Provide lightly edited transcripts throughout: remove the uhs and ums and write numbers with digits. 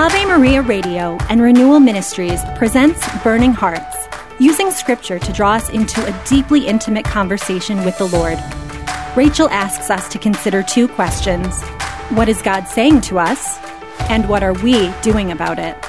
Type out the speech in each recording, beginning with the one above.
Ave Maria Radio and Renewal Ministries presents Burning Hearts, using Scripture to draw us into a deeply intimate conversation with the Lord. Rachel asks us to consider two questions. What is God saying to us? And what are we doing about it?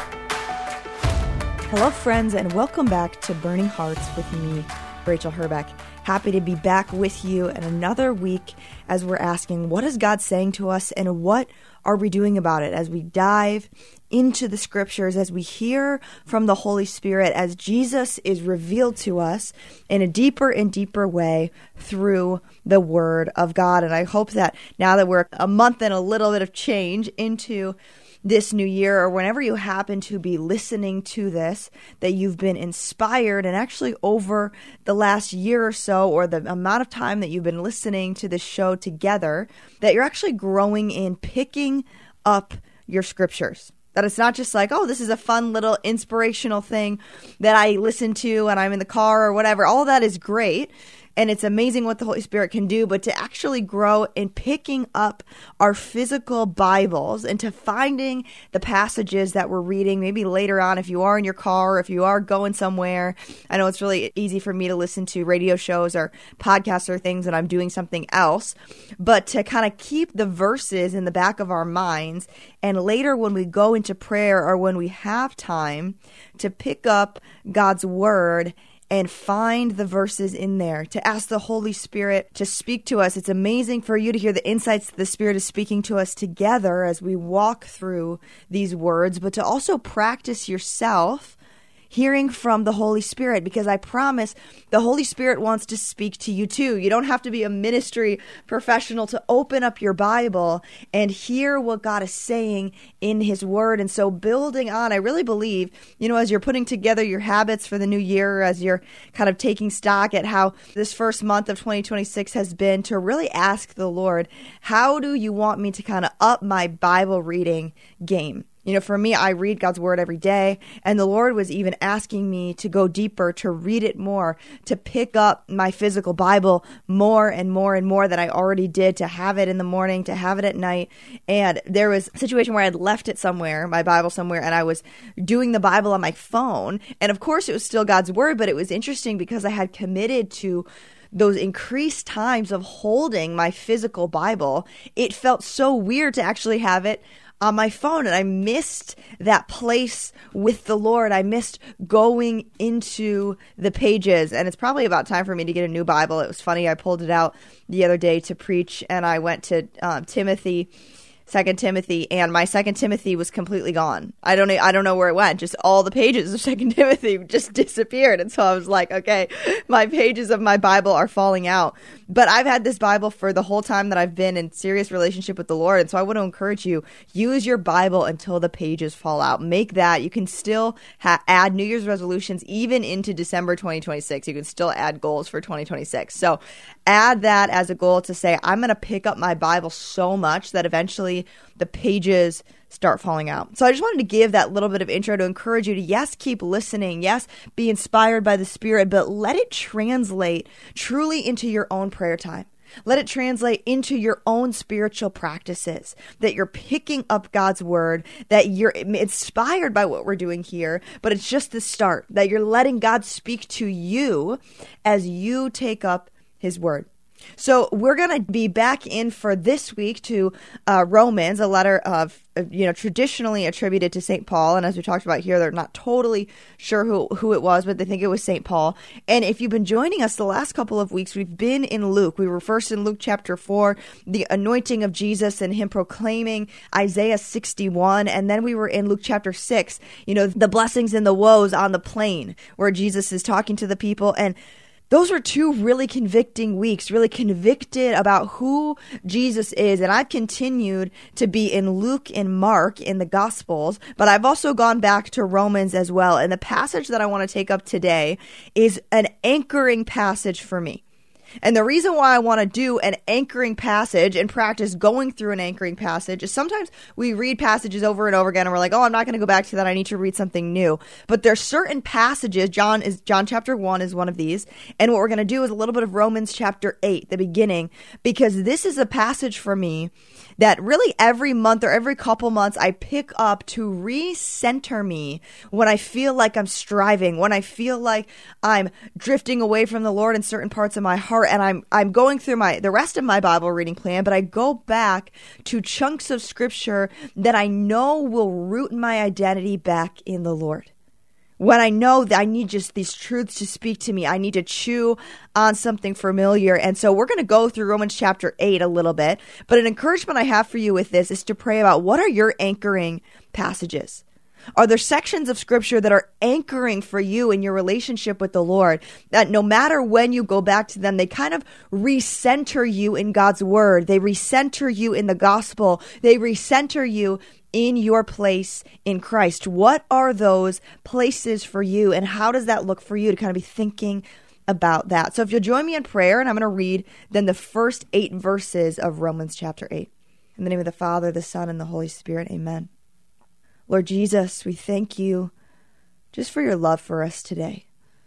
Hello, friends, and welcome back to Burning Hearts with me, Rachel Herbeck. Happy to be back with you in another week as we're asking, what is God saying to us and what are we doing about it? As we dive into the Scriptures, as we hear from the Holy Spirit, as Jesus is revealed to us in a deeper and deeper way through the Word of God. And I hope that now that we're a month and a little bit of change into this new year, or whenever you happen to be listening to this, that you've been inspired, and actually over the last year or so, or the amount of time that you've been listening to this show together, that you're actually growing in picking up your Scriptures. That it's not just like, oh, this is a fun little inspirational thing that I listen to and I'm in the car or whatever. All of that is great. And it's amazing what the Holy Spirit can do, but to actually grow in picking up our physical Bibles and to finding the passages that we're reading, maybe later on if you are in your car, or if you are going somewhere. I know it's really easy for me to listen to radio shows or podcasts or things and I'm doing something else, but to kind of keep the verses in the back of our minds, and later when we go into prayer or when we have time to pick up God's Word and find the verses in there, to ask the Holy Spirit to speak to us. It's amazing for you to hear the insights that the Spirit is speaking to us together as we walk through these words, but to also practice yourself hearing from the Holy Spirit, because I promise the Holy Spirit wants to speak to you too. You don't have to be a ministry professional to open up your Bible and hear what God is saying in His Word. And so building on, I really believe, as you're putting together your habits for the new year, as you're kind of taking stock at how this first month of 2026 has been, to really ask the Lord, how do you want me to kind of up my Bible reading game? For me, I read God's Word every day, and the Lord was even asking me to go deeper, to read it more, to pick up my physical Bible more and more and more than I already did, to have it in the morning, to have it at night. And there was a situation where I had left it somewhere, my Bible somewhere, and I was doing the Bible on my phone. And of course, it was still God's Word, but it was interesting because I had committed to those increased times of holding my physical Bible. It felt so weird to actually have it on my phone, and I missed that place with the Lord. I missed going into the pages, and it's probably about time for me to get a new Bible. It was funny, I pulled it out the other day to preach, and I went to Timothy, 2 Timothy, and my 2 Timothy was completely gone. I don't know where it went. Just all the pages of 2 Timothy just disappeared. And so I was like, okay, my pages of my Bible are falling out. But I've had this Bible for the whole time that I've been in serious relationship with the Lord. And so I want to encourage you, use your Bible until the pages fall out. Make that. You can still add New Year's resolutions even into December 2026. You can still add goals for 2026. So add that as a goal to say, I'm going to pick up my Bible so much that eventually the pages start falling out. So I just wanted to give that little bit of intro to encourage you to, yes, keep listening. Yes, be inspired by the Spirit, but let it translate truly into your own prayer time. Let it translate into your own spiritual practices, that you're picking up God's Word, that you're inspired by what we're doing here, but it's just the start, that you're letting God speak to you as you take up His Word. So we're going to be back in for this week to Romans, a letter of, traditionally attributed to St. Paul. And as we talked about here, they're not totally sure who it was, but they think it was St. Paul. And if you've been joining us the last couple of weeks, we've been in Luke. We were first in Luke chapter 4, the anointing of Jesus and Him proclaiming Isaiah 61. And then we were in Luke chapter 6, the blessings and the woes on the plain, where Jesus is talking to the people. And those were two really convicting weeks, really convicted about who Jesus is. And I've continued to be in Luke and Mark in the Gospels, but I've also gone back to Romans as well. And the passage that I want to take up today is an anchoring passage for me. And the reason why I want to do an anchoring passage and practice going through an anchoring passage is sometimes we read passages over and over again and we're like, oh, I'm not going to go back to that. I need to read something new. But there's certain passages. John chapter 1 is one of these. And what we're going to do is a little bit of Romans chapter 8, the beginning, because this is a passage for me that really every month or every couple months I pick up to recenter me when I feel like I'm striving, when I feel like I'm drifting away from the Lord in certain parts of my heart, and I'm going through the rest of my Bible reading plan, but I go back to chunks of scripture that I know will root my identity back in the Lord. When I know that I need just these truths to speak to me, I need to chew on something familiar. And so we're going to go through Romans chapter 8 a little bit. But an encouragement I have for you with this is to pray about, what are your anchoring passages? Are there sections of scripture that are anchoring for you in your relationship with the Lord, that no matter when you go back to them, they kind of recenter you in God's word? They recenter you in the gospel. They recenter you in your place in Christ. What are those places for you, and how does that look for you to kind of be thinking about that? So if you'll join me in prayer, and I'm going to read then the first 8 verses of Romans chapter 8. In the name of the Father, the Son, and the Holy Spirit, amen. Lord Jesus, we thank you just for your love for us today.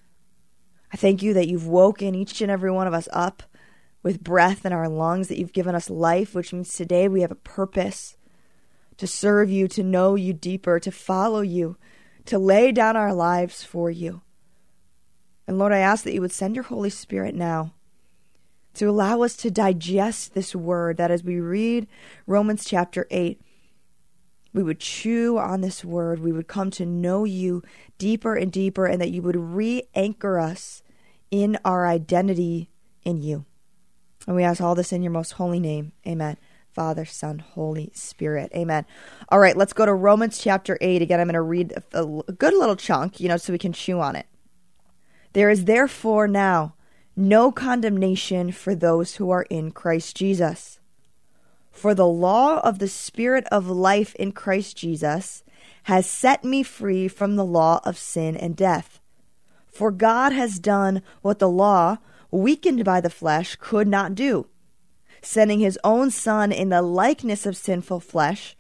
I thank you that you've woken each and every one of us up with breath in our lungs, that you've given us life, which means today we have a purpose to serve you, to know you deeper, to follow you, to lay down our lives for you. And Lord, I ask that you would send your Holy Spirit now to allow us to digest this word, that as we read Romans chapter 8, we would chew on this word, we would come to know you deeper and deeper, and that you would re-anchor us in our identity in you. And we ask all this in your most holy name. Amen. Father, Son, Holy Spirit. Amen. All right, let's go to Romans chapter 8. Again, I'm going to read a good little chunk, so we can chew on it. There is therefore now no condemnation for those who are in Christ Jesus. For the law of the Spirit of life in Christ Jesus has set me free from the law of sin and death. For God has done what the law, weakened by the flesh, could not do, sending his own Son in the likeness of sinful flesh,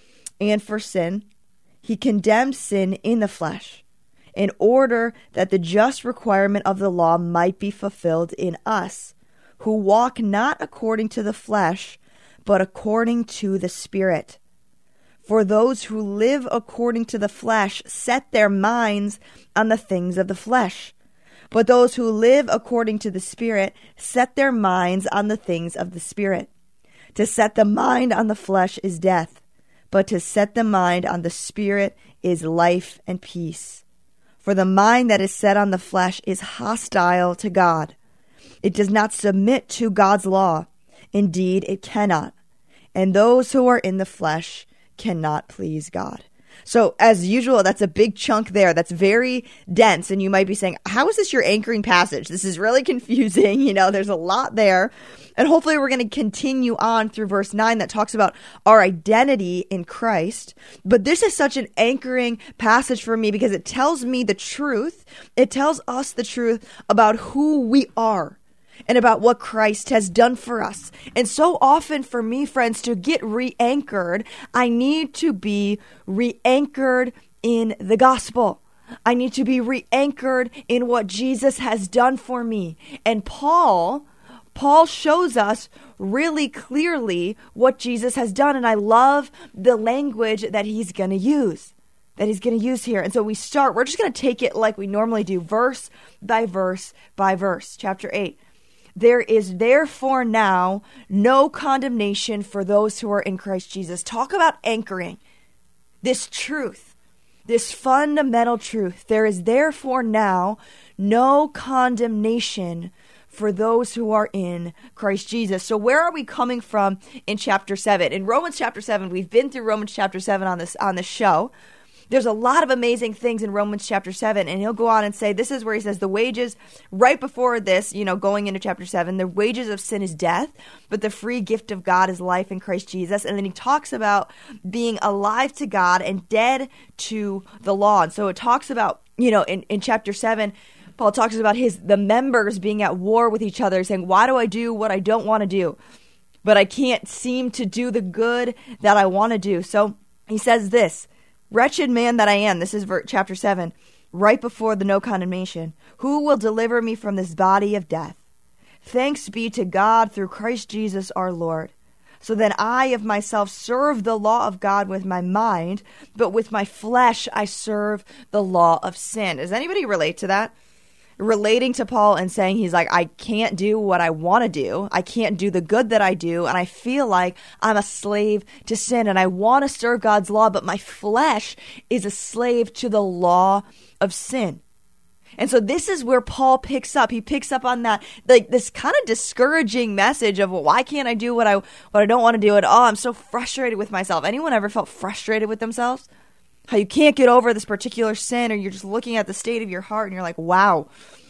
and for sin, he condemned sin in the flesh, in order that the just requirement of the law might be fulfilled in us, who walk not according to the flesh, but according to the Spirit. For those who live according to the flesh set their minds on the things of the flesh. But those who live according to the Spirit set their minds on the things of the Spirit. To set the mind on the flesh is death, but to set the mind on the Spirit is life and peace. For the mind that is set on the flesh is hostile to God. It does not submit to God's law. Indeed, it cannot. And those who are in the flesh cannot please God. So as usual, that's a big chunk there. That's very dense. And you might be saying, how is this your anchoring passage? This is really confusing. There's a lot there. And hopefully we're going to continue on through verse 9 that talks about our identity in Christ. But this is such an anchoring passage for me because it tells me the truth. It tells us the truth about who we are and about what Christ has done for us. And so often for me, friends, to get re-anchored, I need to be re-anchored in the gospel. I need to be re-anchored in what Jesus has done for me. And Paul shows us really clearly what Jesus has done. And I love the language that he's going to use. Here. And so we're just going to take it like we normally do, verse by verse by verse. Chapter 8. There is therefore now no condemnation for those who are in Christ Jesus. Talk about anchoring this truth, this fundamental truth. There is therefore now no condemnation for those who are in Christ Jesus. So where are we coming from in chapter 7? In Romans chapter 7, we've been through Romans chapter 7 on this show. There's a lot of amazing things in Romans chapter 7, and he'll go on and say, this is where he says the wages, right before this, going into chapter 7, the wages of sin is death, but the free gift of God is life in Christ Jesus. And then he talks about being alive to God and dead to the law. And so it talks about, in chapter 7, Paul talks about the members being at war with each other, saying, why do I do what I don't want to do? But I can't seem to do the good that I want to do. So he says this, wretched man that I am, this is chapter 7, right before the no condemnation. Who will deliver me from this body of death? Thanks be to God through Christ Jesus our Lord. So then I of myself serve the law of God with my mind, but with my flesh I serve the law of sin. Does anybody relate to that? Relating to Paul and saying he's like, I can't do what I want to do. I can't do the good that I do. And I feel like I'm a slave to sin and I want to serve God's law, but my flesh is a slave to the law of sin. And so this is where Paul picks up. He picks up on that, like this kind of discouraging message of, well, why can't I do what I don't want to do? And I'm so frustrated with myself. Anyone ever felt frustrated with themselves? How you can't get over this particular sin, or you're just looking at the state of your heart and you're like, wow,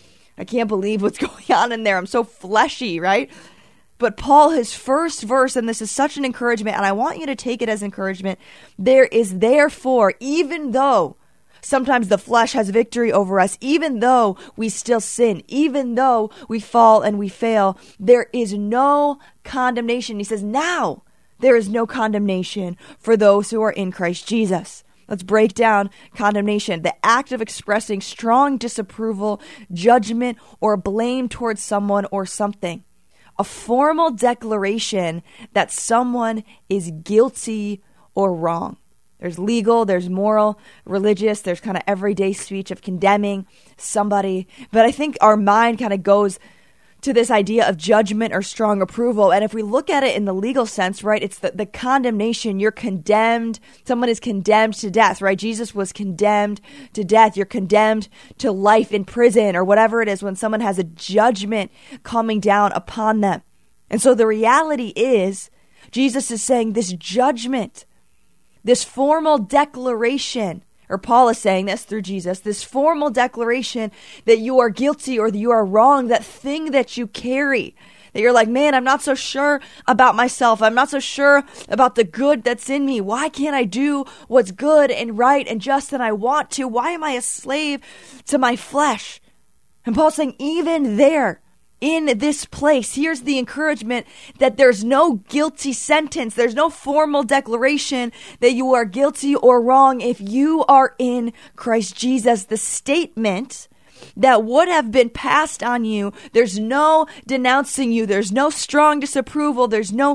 I can't believe what's going on in there. I'm so fleshy, right? But Paul, his first verse, and this is such an encouragement, and I want you to take it as encouragement. There is therefore, even though sometimes the flesh has victory over us, even though we still sin, even though we fall and we fail, there is no condemnation. He says, now there is no condemnation for those who are in Christ Jesus. Let's break down condemnation. The act of expressing strong disapproval, judgment, or blame towards someone or something. A formal declaration that someone is guilty or wrong. There's legal, there's moral, religious, there's kind of everyday speech of condemning somebody. But I think our mind kind of goes to this idea of judgment or strong approval. And if we look at it in the legal sense, right, it's the condemnation. You're condemned. Someone is condemned to death, right? Jesus was condemned to death. You're condemned to life in prison or whatever it is when someone has a judgment coming down upon them. And so the reality is, Jesus is saying this judgment, this formal declaration, or Paul is saying this through Jesus, this formal declaration that you are guilty or that you are wrong, that thing that you carry, that you're like, man, I'm not so sure about myself. I'm not so sure about the good that's in me. Why can't I do what's good and right and just and I want to? Why am I a slave to my flesh? And Paul's saying, even there, in this place, here's the encouragement that there's no guilty sentence. There's no formal declaration that you are guilty or wrong if you are in Christ Jesus. The statement that would have been passed on you, there's no denouncing you. There's no strong disapproval. There's no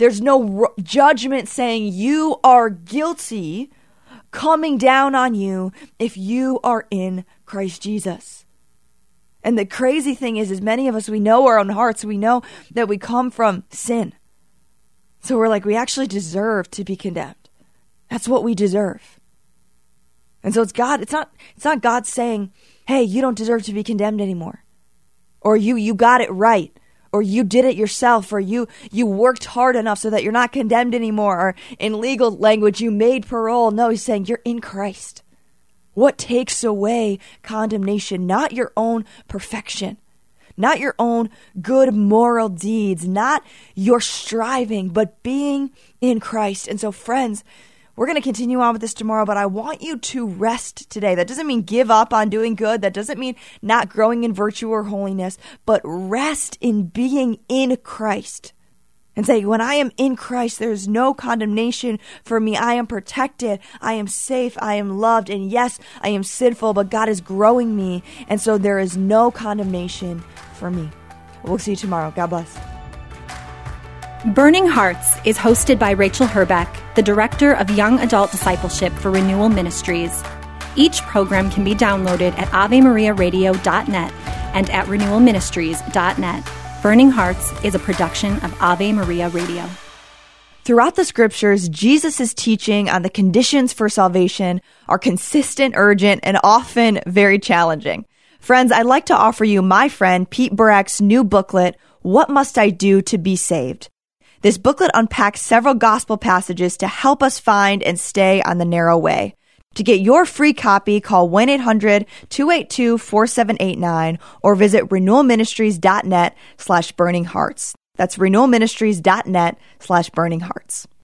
judgment saying you are guilty coming down on you if you are in Christ Jesus. And the crazy thing is many of us, we know our own hearts. We know that we come from sin. So we're like, we actually deserve to be condemned. That's what we deserve. And so it's not God saying, hey, you don't deserve to be condemned anymore. Or you got it right. Or you did it yourself. Or you worked hard enough so that you're not condemned anymore. Or in legal language, you made parole. No, he's saying you're in Christ. What takes away condemnation? Not your own perfection, not your own good moral deeds, not your striving, but being in Christ. And so, friends, we're going to continue on with this tomorrow, but I want you to rest today. That doesn't mean give up on doing good. That doesn't mean not growing in virtue or holiness, but rest in being in Christ. And say, when I am in Christ, there is no condemnation for me. I am protected. I am safe. I am loved. And yes, I am sinful, but God is growing me. And so there is no condemnation for me. We'll see you tomorrow. God bless. Burning Hearts is hosted by Rachel Herbeck, the Director of Young Adult Discipleship for Renewal Ministries. Each program can be downloaded at AveMariaRadio.net and at RenewalMinistries.net. Burning Hearts is a production of Ave Maria Radio. Throughout the scriptures, Jesus' teaching on the conditions for salvation are consistent, urgent, and often very challenging. Friends, I'd like to offer you my friend Pete Burak's new booklet, What Must I Do to Be Saved? This booklet unpacks several gospel passages to help us find and stay on the narrow way. To get your free copy, call 1-800-282-4789 or visit renewalministries.net/burninghearts. That's renewalministries.net/burninghearts.